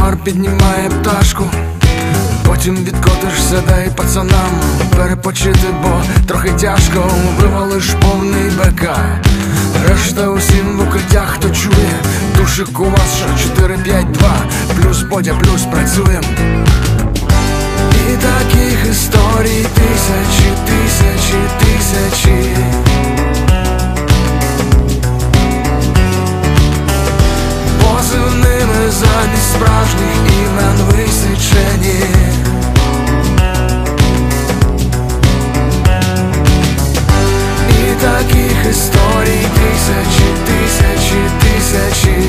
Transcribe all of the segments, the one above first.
Комар піднімає пташку, потім відкотишся, дай пацанам перепочити, бо трохи тяжко. Вивалиш повний БК, решта усім в укриттях, хто чує. Душик у вас що 4-5-2, плюс Бодя, плюс працюєм. І таких історій тисячі, тисячі, тисячі. Позивними замість справжніх імен висічені. І таких історій тисячі, тисячі, тисячі.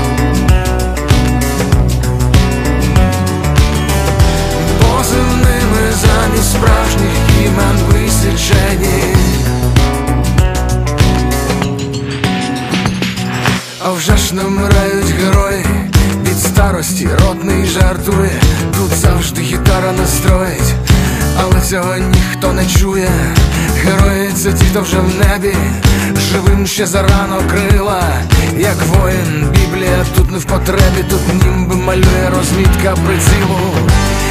Позивними замість справжніх імен висічені. А вже ж не вмирають герої від старості, ротний жартує. Тут завжди гітара настроїть, але цього ніхто не чує. Герої це ті, хто вже в небі, живим ще зарано крила. Як воїн, Біблія тут не в потребі, тут німби малює розмітка прицілу.